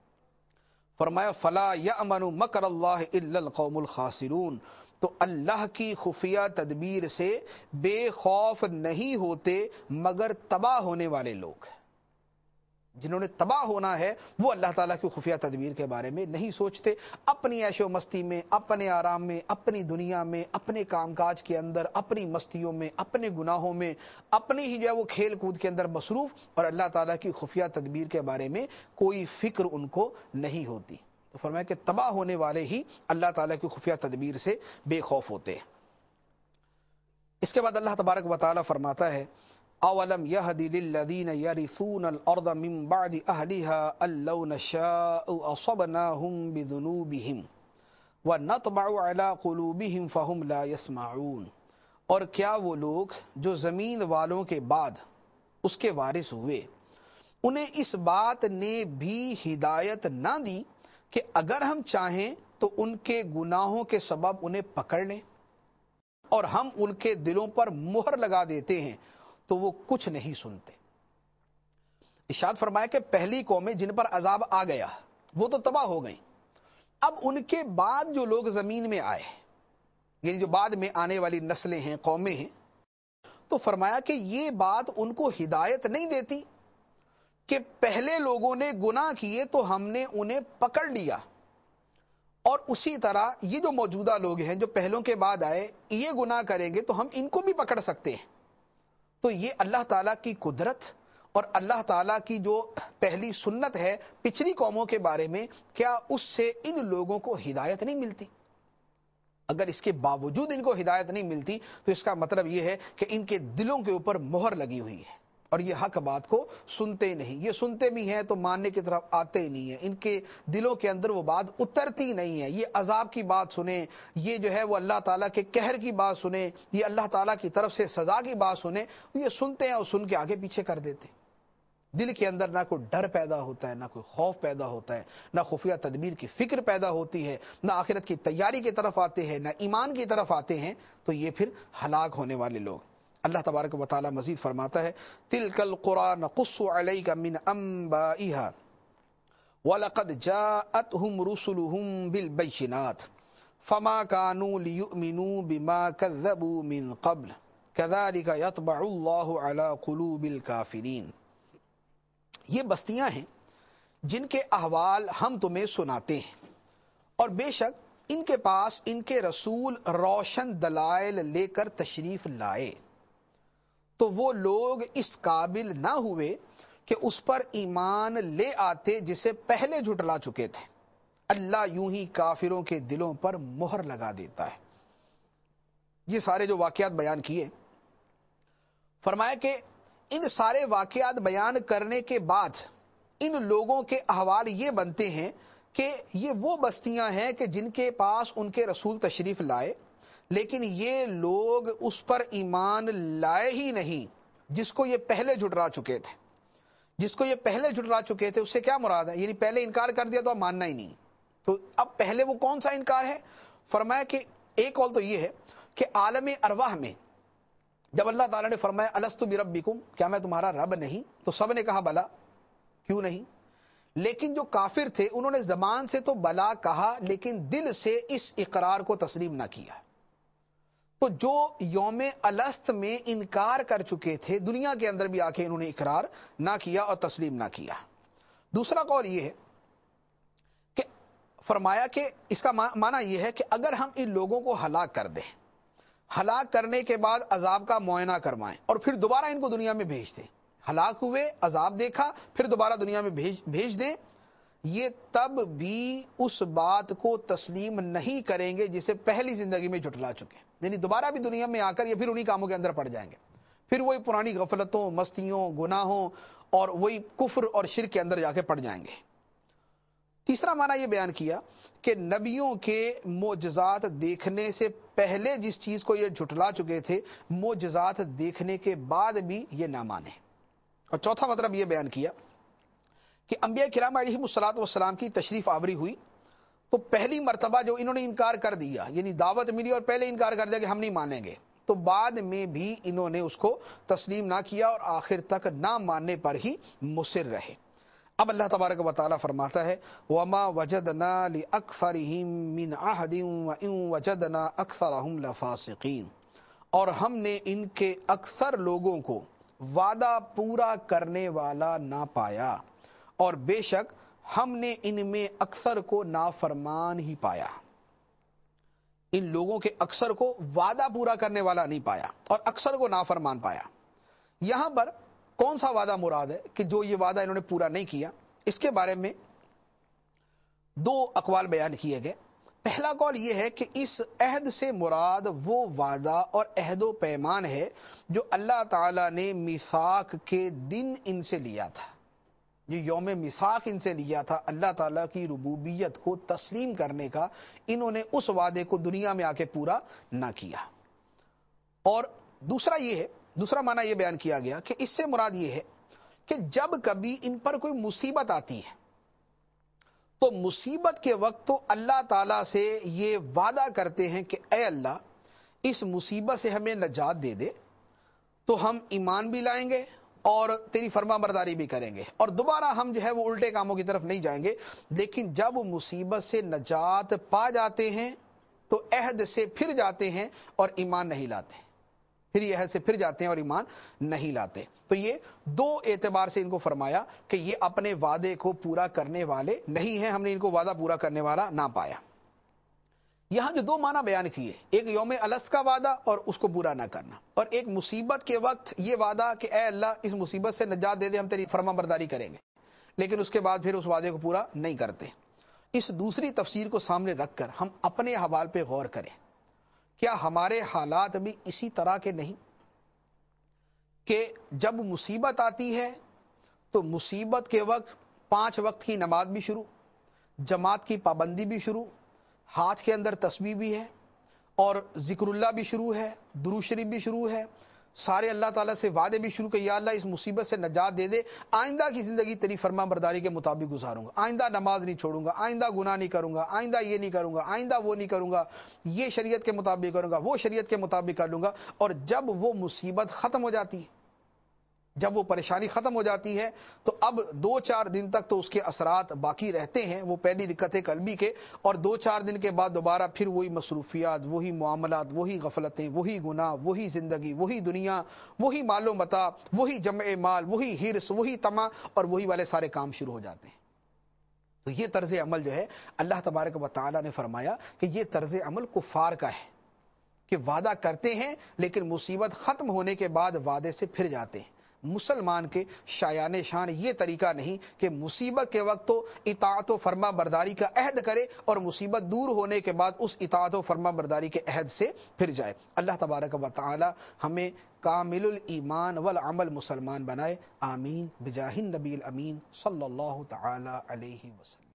فرمایا فلا یأمن مکر اللہ الا القوم الخاسرون، تو اللہ کی خفیہ تدبیر سے بے خوف نہیں ہوتے مگر تباہ ہونے والے لوگ. جنہوں نے تباہ ہونا ہے وہ اللہ تعالیٰ کی خفیہ تدبیر کے بارے میں نہیں سوچتے. اپنی عیش و مستی میں، اپنے آرام میں، اپنی دنیا میں، اپنے کام کاج کے اندر، اپنی مستیوں میں، اپنے گناہوں میں، اپنی ہی جو ہے وہ کھیل کود کے اندر مصروف، اور اللہ تعالیٰ کی خفیہ تدبیر کے بارے میں کوئی فکر ان کو نہیں ہوتی. تو فرمایا کہ تباہ ہونے والے ہی اللہ تعالیٰ کی خفیہ تدبیر سے بے خوف ہوتے ہیں. اس کے بعد اللہ تبارک و تعالیٰ فرماتا ہے اولم یہد للذین یرثون الارض من بعد اہلها ان لو نشاء اصبناہم بذنوبہم ونطبع علی قلوبہم فہم لا یسمعون. اور کیا وہ لوگ جو زمین والوں کے بعد اس کے وارث ہوئے، انہیں اس بات نے بھی ہدایت نہ دی کہ اگر ہم چاہیں تو ان کے گناہوں کے سبب انہیں پکڑ لیں، اور ہم ان کے دلوں پر مہر لگا دیتے ہیں تو وہ کچھ نہیں سنتے. ارشاد فرمایا کہ پہلی قومیں جن پر عذاب آ گیا وہ تو تباہ ہو گئیں. اب ان کے بعد جو لوگ زمین میں آئے، یعنی جو بعد میں آنے والی نسلیں ہیں، قومیں ہیں، تو فرمایا کہ یہ بات ان کو ہدایت نہیں دیتی کہ پہلے لوگوں نے گناہ کیے تو ہم نے انہیں پکڑ لیا، اور اسی طرح یہ جو موجودہ لوگ ہیں جو پہلوں کے بعد آئے، یہ گناہ کریں گے تو ہم ان کو بھی پکڑ سکتے ہیں. تو یہ اللہ تعالیٰ کی قدرت اور اللہ تعالیٰ کی جو پہلی سنت ہے پچھلی قوموں کے بارے میں، کیا اس سے ان لوگوں کو ہدایت نہیں ملتی؟ اگر اس کے باوجود ان کو ہدایت نہیں ملتی تو اس کا مطلب یہ ہے کہ ان کے دلوں کے اوپر مہر لگی ہوئی ہے اور یہ حق بات کو سنتے نہیں. یہ سنتے بھی ہیں تو ماننے کی طرف آتے ہی نہیں ہیں، ان کے دلوں کے اندر وہ بات اترتی نہیں ہے. یہ عذاب کی بات سنیں، یہ جو ہے وہ اللہ تعالیٰ کے قہر کی بات سنیں، یہ اللہ تعالیٰ کی طرف سے سزا کی بات سنیں، یہ سنتے ہیں اور سن کے آگے پیچھے کر دیتے. دل کے اندر نہ کوئی ڈر پیدا ہوتا ہے، نہ کوئی خوف پیدا ہوتا ہے، نہ خفیہ تدبیر کی فکر پیدا ہوتی ہے، نہ آخرت کی تیاری کی طرف آتے ہیں، نہ ایمان کی طرف آتے ہیں. تو یہ پھر ہلاک ہونے والے لوگ. اللہ تبارک و تعالی مزید فرماتا ہے تلک القری نقص علیک من انبائها وَلَقَدْ جَاءَتْهُمْ رُسُلُهُمْ بِالْبَيِّنَاتِ فَمَا كَانُوا لِيُؤْمِنُوا بِمَا كَذَّبُوا مِنْ قَبْلُ كَذَلِكَ يَطْبَعُ اللَّهُ عَلَى قُلُوبِ الْكَافِرِينَ. یہ بستیاں ہیں جن کے احوال ہم تمہیں سناتے ہیں، اور بے شک ان کے پاس ان کے رسول روشن دلائل لے کر تشریف لائے، تو وہ لوگ اس قابل نہ ہوئے کہ اس پر ایمان لے آتے جسے پہلے جھٹلا چکے تھے. اللہ یوں ہی کافروں کے دلوں پر مہر لگا دیتا ہے. یہ سارے جو واقعات بیان کیے، فرمایا کہ ان سارے واقعات بیان کرنے کے بعد ان لوگوں کے احوال یہ بنتے ہیں کہ یہ وہ بستیاں ہیں کہ جن کے پاس ان کے رسول تشریف لائے، لیکن یہ لوگ اس پر ایمان لائے ہی نہیں جس کو یہ پہلے جھٹلا چکے تھے. جس کو یہ پہلے جھٹلا چکے تھے اس سے کیا مراد ہے؟ یعنی پہلے انکار کر دیا تو اب ماننا ہی نہیں. تو اب پہلے وہ کون سا انکار ہے؟ فرمایا کہ ایک قول تو یہ ہے کہ عالم ارواح میں جب اللہ تعالیٰ نے فرمایا الستو بربکم، کیا میں تمہارا رب نہیں، تو سب نے کہا بلا، کیوں نہیں. لیکن جو کافر تھے انہوں نے زبان سے تو بلا کہا لیکن دل سے اس اقرار کو تسلیم نہ کیا. تو جو یوم الست میں انکار کر چکے تھے، دنیا کے اندر بھی آ کے انہوں نے اقرار نہ کیا اور تسلیم نہ کیا. دوسرا قول یہ ہے کہ فرمایا کہ اس کا معنی یہ ہے کہ اگر ہم ان لوگوں کو ہلاک کر دیں، ہلاک کرنے کے بعد عذاب کا معائنہ کروائیں اور پھر دوبارہ ان کو دنیا میں بھیج دیں، ہلاک ہوئے، عذاب دیکھا، پھر دوبارہ دنیا میں بھیج دیں، یہ تب بھی اس بات کو تسلیم نہیں کریں گے جسے پہلی زندگی میں جھٹلا چکے. یعنی دوبارہ بھی دنیا میں آ کر یہ پھر انہی کاموں کے اندر پڑ جائیں گے، پھر وہی پرانی غفلتوں، مستیوں، گناہوں اور وہی کفر اور شرک کے اندر جا کے پڑ جائیں گے. تیسرا معنی یہ بیان کیا کہ نبیوں کے معجزات دیکھنے سے پہلے جس چیز کو یہ جھٹلا چکے تھے، معجزات دیکھنے کے بعد بھی یہ نہ مانے. اور چوتھا مطلب یہ بیان کیا کہ انبیاء کرام علیہم الصلوۃ والسلام کی تشریف آوری ہوئی تو پہلی مرتبہ جو انہوں نے انکار کر دیا، یعنی دعوت ملی اور پہلے انکار کر دیا کہ ہم نہیں مانیں گے، تو بعد میں بھی انہوں نے اس کو تسلیم نہ کیا اور آخر تک نہ ماننے پر ہی مصر رہے۔ اب اللہ تبارک و تعالیٰ فرماتا ہے وَمَا وَجَدْنَا لِأَكْثَرِهِم مِّنْ عَهْدٍ وَإِن وَجَدْنَا أَكْثَرَهُمْ لَفَاسِقِينَ، اور ہم نے ان کے اکثر لوگوں کو وعدہ پورا کرنے والا نہ پایا، اور بے شک ہم نے ان میں اکثر کو نافرمان ہی پایا۔ ان لوگوں کے اکثر کو وعدہ پورا کرنے والا نہیں پایا اور اکثر کو نافرمان پایا۔ یہاں پر کون سا وعدہ مراد ہے کہ جو یہ وعدہ انہوں نے پورا نہیں کیا؟ اس کے بارے میں دو اقوال بیان کیے گئے۔ پہلا قول یہ ہے کہ اس عہد سے مراد وہ وعدہ اور عہد و پیمان ہے جو اللہ تعالیٰ نے میثاق کے دن ان سے لیا تھا۔ یہ یوم میثاق ان سے لیا تھا، اللہ تعالیٰ کی ربوبیت کو تسلیم کرنے کا، انہوں نے اس وعدے کو دنیا میں آ کے پورا نہ کیا۔ اور دوسرا معنی یہ بیان کیا گیا کہ اس سے مراد یہ ہے کہ جب کبھی ان پر کوئی مصیبت آتی ہے تو مصیبت کے وقت تو اللہ تعالیٰ سے یہ وعدہ کرتے ہیں کہ اے اللہ اس مصیبت سے ہمیں نجات دے دے، تو ہم ایمان بھی لائیں گے اور تیری فرما برداری بھی کریں گے، اور دوبارہ ہم جو ہے وہ الٹے کاموں کی طرف نہیں جائیں گے۔ لیکن جب مصیبت سے نجات پا جاتے ہیں تو عہد سے پھر جاتے ہیں اور ایمان نہیں لاتے، پھر یہ عہد سے پھر جاتے ہیں اور ایمان نہیں لاتے۔ تو یہ دو اعتبار سے ان کو فرمایا کہ یہ اپنے وعدے کو پورا کرنے والے نہیں ہیں، ہم نے ان کو وعدہ پورا کرنے والا نہ پایا۔ یہاں جو دو معنی بیان کیے، ایک یوم الست کا وعدہ اور اس کو پورا نہ کرنا، اور ایک مصیبت کے وقت یہ وعدہ کہ اے اللہ اس مصیبت سے نجات دے دے، ہم تیری فرما برداری کریں گے، لیکن اس کے بعد پھر اس وعدے کو پورا نہیں کرتے۔ اس دوسری تفسیر کو سامنے رکھ کر ہم اپنے حوال پہ غور کریں، کیا ہمارے حالات بھی اسی طرح کے نہیں کہ جب مصیبت آتی ہے تو مصیبت کے وقت 5 وقت کی نماز بھی شروع، جماعت کی پابندی بھی شروع، ہاتھ کے اندر تسبیح بھی ہے اور ذکر اللہ بھی شروع ہے، درود شریف بھی شروع ہے، سارے اللہ تعالیٰ سے وعدے بھی شروع کہ یا اللہ اس مصیبت سے نجات دے دے، آئندہ کی زندگی تیری فرما برداری کے مطابق گزاروں گا، آئندہ نماز نہیں چھوڑوں گا، آئندہ گناہ نہیں کروں گا، آئندہ یہ نہیں کروں گا، آئندہ وہ نہیں کروں گا، یہ شریعت کے مطابق کروں گا، وہ شریعت کے مطابق کر لوں گا۔ اور جب وہ مصیبت ختم ہو جاتی ہے، جب وہ پریشانی ختم ہو جاتی ہے تو اب 2-4 دن تک تو اس کے اثرات باقی رہتے ہیں، وہ پہلی دقت قلبی کے، اور 2-4 دن کے بعد دوبارہ پھر وہی مصروفیات، وہی معاملات، وہی غفلتیں، وہی گناہ، وہی زندگی، وہی دنیا، وہی مال و متاع، وہی جمع مال، وہی حرص، وہی طمع، اور وہی والے سارے کام شروع ہو جاتے ہیں۔ تو یہ طرز عمل جو ہے اللہ تبارک و تعالیٰ نے فرمایا کہ یہ طرز عمل کفار کا ہے کہ وعدہ کرتے ہیں لیکن مصیبت ختم ہونے کے بعد وعدے سے پھر جاتے ہیں۔ مسلمان کے شایان شان یہ طریقہ نہیں کہ مصیبت کے وقت تو اطاعت و فرما برداری کا عہد کرے اور مصیبت دور ہونے کے بعد اس اطاعت و فرما برداری کے عہد سے پھر جائے۔ اللہ تبارک و تعالی ہمیں کامل الایمان والعمل مسلمان بنائے، آمین بجاہ النبی الامین صلی اللہ تعالی علیہ وسلم۔